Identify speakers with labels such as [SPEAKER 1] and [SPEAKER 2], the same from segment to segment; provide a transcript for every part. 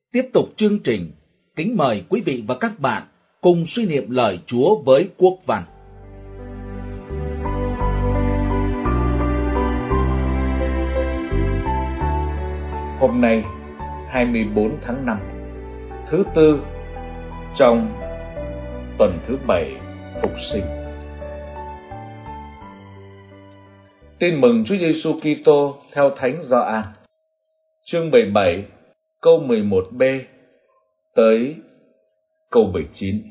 [SPEAKER 1] Tiếp tục chương trình, kính mời quý vị và các bạn cùng suy niệm lời Chúa với Quốc Văn.
[SPEAKER 2] Hôm nay, 24 tháng 5, thứ Tư, trong tuần thứ 7 Phục sinh. Tin mừng Chúa Giêsu Kitô theo Thánh Gioan, chương 17, câu 11b tới câu 19.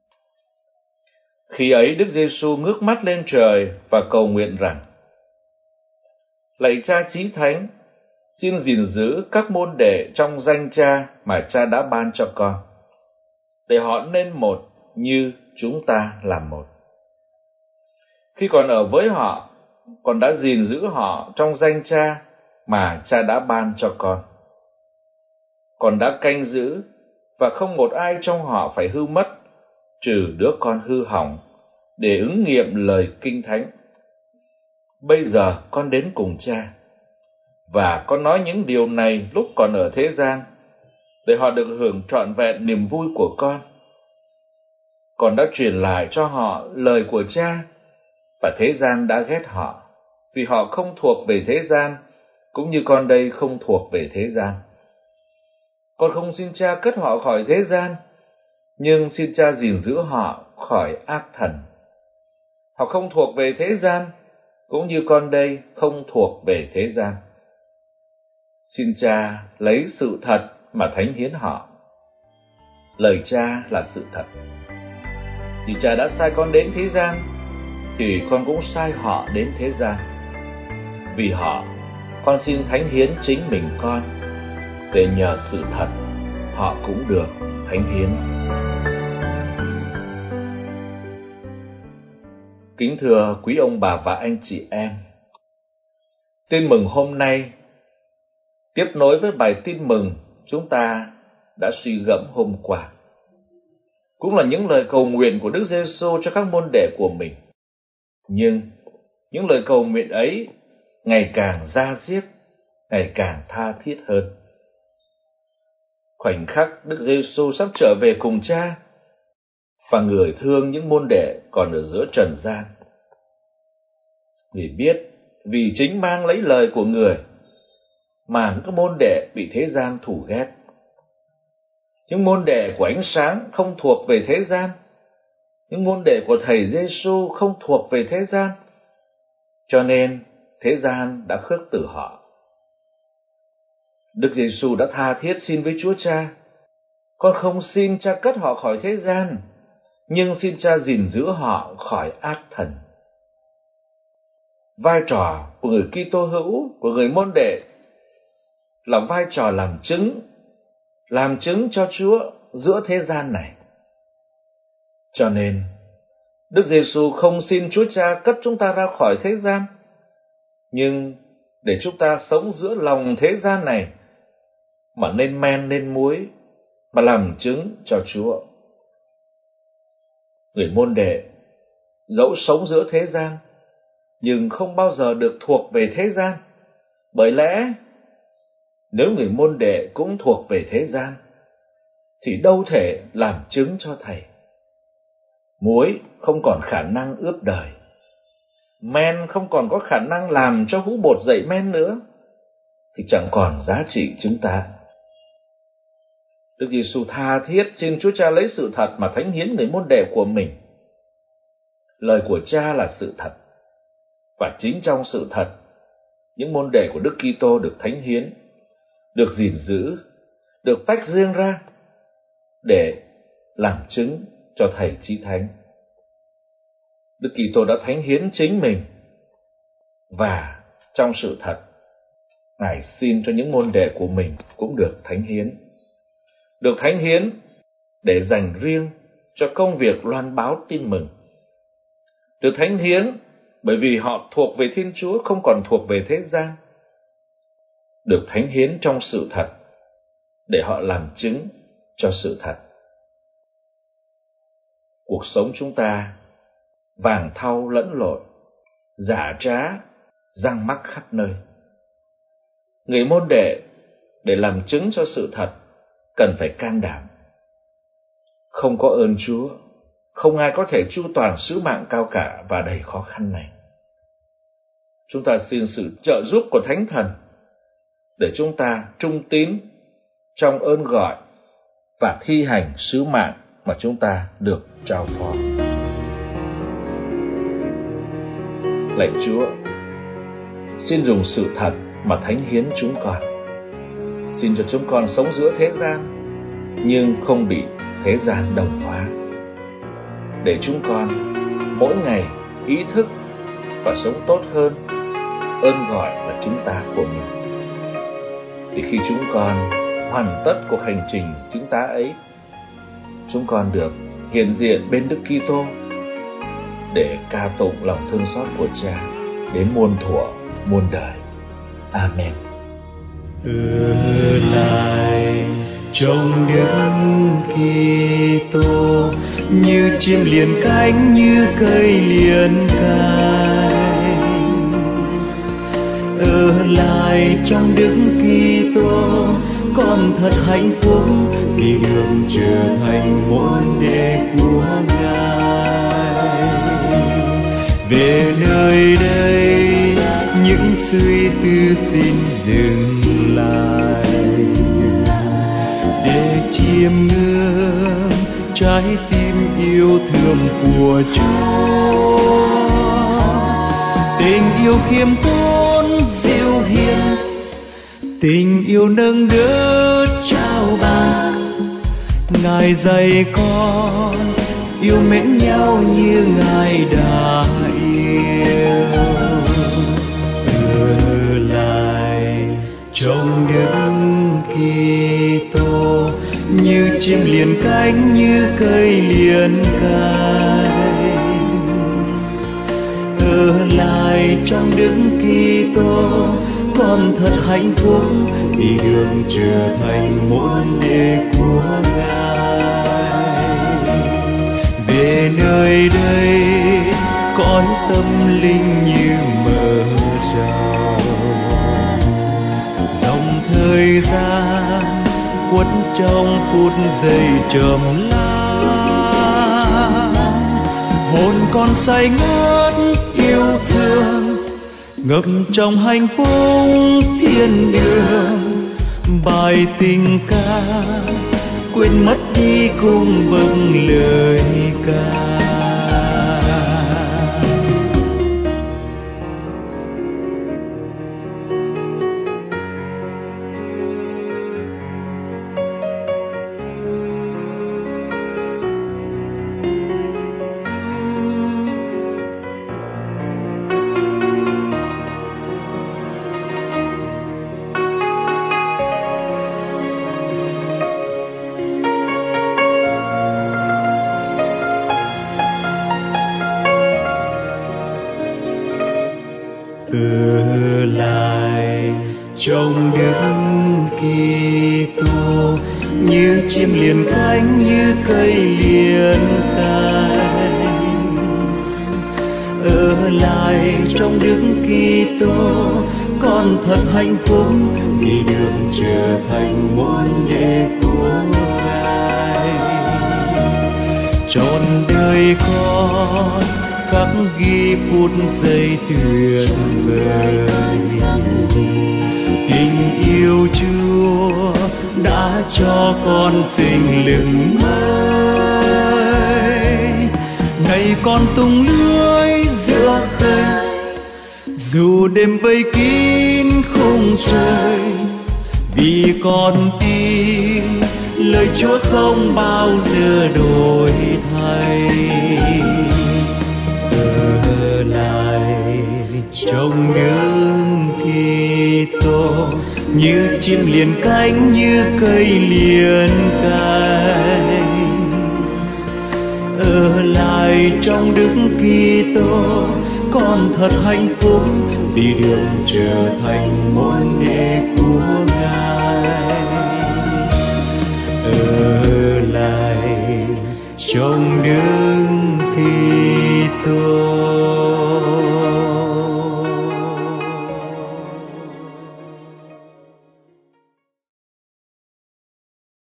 [SPEAKER 2] Khi ấy Đức Giêsu ngước mắt lên trời và cầu nguyện rằng: Lạy Cha Chí Thánh, xin gìn giữ các môn đệ trong danh Cha mà Cha đã ban cho con, để họ nên một như chúng ta là một. Khi còn ở với họ, con đã gìn giữ họ trong danh Cha mà Cha đã ban cho con. Con đã canh giữ, và không một ai trong họ phải hư mất, trừ đứa con hư hỏng, để ứng nghiệm lời Kinh Thánh. Bây giờ con đến cùng Cha, và con nói những điều này lúc còn ở thế gian, để họ được hưởng trọn vẹn niềm vui của con. Con đã truyền lại cho họ lời của Cha, và thế gian đã ghét họ, vì họ không thuộc về thế gian, cũng như con đây không thuộc về thế gian. Con không xin Cha cất họ khỏi thế gian, nhưng xin Cha gìn giữ họ khỏi ác thần. Họ không thuộc về thế gian, cũng như con đây không thuộc về thế gian. Xin Cha lấy sự thật mà thánh hiến họ. Lời Cha là sự thật. Vì Cha đã sai con đến thế gian, thì con cũng sai họ đến thế gian. Vì họ, con xin thánh hiến chính mình con, để nhờ sự thật, họ cũng được thánh hiến. Kính thưa quý ông bà và anh chị em, tin mừng hôm nay tiếp nối với bài tin mừng chúng ta đã suy gẫm hôm qua. Cũng là những lời cầu nguyện của Đức Giêsu cho các môn đệ của mình. Nhưng những lời cầu nguyện ấy ngày càng da diết, ngày càng tha thiết hơn. Khoảnh khắc Đức Giêsu sắp trở về cùng Cha, và Người thương những môn đệ còn ở giữa trần gian. Người biết vì chính mang lấy lời của Người mà những môn đệ bị thế gian thù ghét. Những môn đệ của ánh sáng không thuộc về thế gian, những môn đệ của Thầy Giêsu không thuộc về thế gian, cho nên thế gian đã khước từ họ. Đức Giêsu đã tha thiết xin với Chúa Cha: Con không xin Cha cất họ khỏi thế gian, nhưng xin Cha gìn giữ họ khỏi ác thần. Vai trò của người Kitô hữu, của người môn đệ là vai trò làm chứng cho Chúa giữa thế gian này. Cho nên Đức Giêsu không xin Chúa Cha cất chúng ta ra khỏi thế gian, nhưng để chúng ta sống giữa lòng thế gian này mà nên men nên muối, mà làm chứng cho Chúa. Người môn đệ dẫu sống giữa thế gian, nhưng không bao giờ được thuộc về thế gian, bởi lẽ nếu người môn đệ cũng thuộc về thế gian, thì đâu thể làm chứng cho Thầy. Muối không còn khả năng ướp đời, men không còn có khả năng làm cho hũ bột dậy men nữa, thì chẳng còn giá trị chúng ta. Đức Giêsu tha thiết xin Chúa Cha lấy sự thật mà thánh hiến người môn đệ của mình. Lời của Cha là sự thật, và chính trong sự thật, những môn đệ của Đức Kitô được thánh hiến, được gìn giữ, được tách riêng ra để làm chứng cho Thầy Chí Thánh. Đức Kitô đã thánh hiến chính mình, và trong sự thật, Ngài xin cho những môn đệ của mình cũng được thánh hiến. Được thánh hiến để dành riêng cho công việc loan báo tin mừng. Được thánh hiến bởi vì họ thuộc về Thiên Chúa, không còn thuộc về thế gian. Được thánh hiến trong sự thật để họ làm chứng cho sự thật. Cuộc sống chúng ta vàng thau lẫn lộn, giả trá, răng mắc khắp nơi. Người môn đệ để làm chứng cho sự thật cần phải can đảm. Không có ơn Chúa, không ai có thể chu toàn sứ mạng cao cả và đầy khó khăn này. Chúng ta xin sự trợ giúp của Thánh Thần để chúng ta trung tín trong ơn gọi và thi hành sứ mạng mà chúng ta được trao phó. Lạy Chúa, xin dùng sự thật mà thánh hiến chúng con. Xin cho chúng con sống giữa thế gian, nhưng không bị thế gian đồng hóa. Để chúng con mỗi ngày ý thức và sống tốt hơn ơn gọi là chứng tá của mình. Thì khi chúng con hoàn tất cuộc hành trình chứng tá ấy, chúng con được hiện diện bên Đức Kitô để ca tụng lòng thương xót của Cha đến muôn thuở muôn đời. Amen.
[SPEAKER 3] Ở lại trong Đức Kitô, như chim liền cánh, như cây liền cánh. Ở lại trong Đức Kitô, con thật hạnh phúc vì được trở thành môn đệ của Ngài. Về nơi đây những suy tư xin dừng lại, để chiêm ngưỡng trái tim yêu thương của Chúa. Tình yêu khiêm tốn dịu hiền, tình yêu nâng đỡ trao ban. Ngài dạy con yêu mến nhau như Ngài đã yêu. Ở lại trong Đức Kitô, như chim liền cánh, như cây liền cánh. Ở lại trong Đức Kitô, con thật hạnh phúc vì được trở thành môn đệ của Ngài. Về nơi đây cõi tâm linh như mở rộng, dòng thời gian quất trong phút giây trầm lắng. Hồn con say ngất yêu thương, ngập trong hạnh phúc thiên đường. Bài tình ca quên mất đi cùng vâng lời ca. Ở lại trong Đức Kitô, như chim liền cánh, như cây liền cánh. Ở lại trong Đức Kitô, con thật hạnh phúc vì được trở thành môn đệ của Ngài. Trọn đời con khắc ghi phút giây tuyệt vời. Tình yêu Chúa đã cho con sinh lực mới. Này con tung lưới giữa khơi, dù đêm vây kín khung trời, vì con tin lời Chúa không bao giờ đổi thay. Ở lại trong Đức Kitô, như chim liền cánh, như cây liền cánh. Ở lại trong Đức Kitô, con thật hạnh phúc vì được trở thành môn đệ của Ngài. Ở lại trong Đức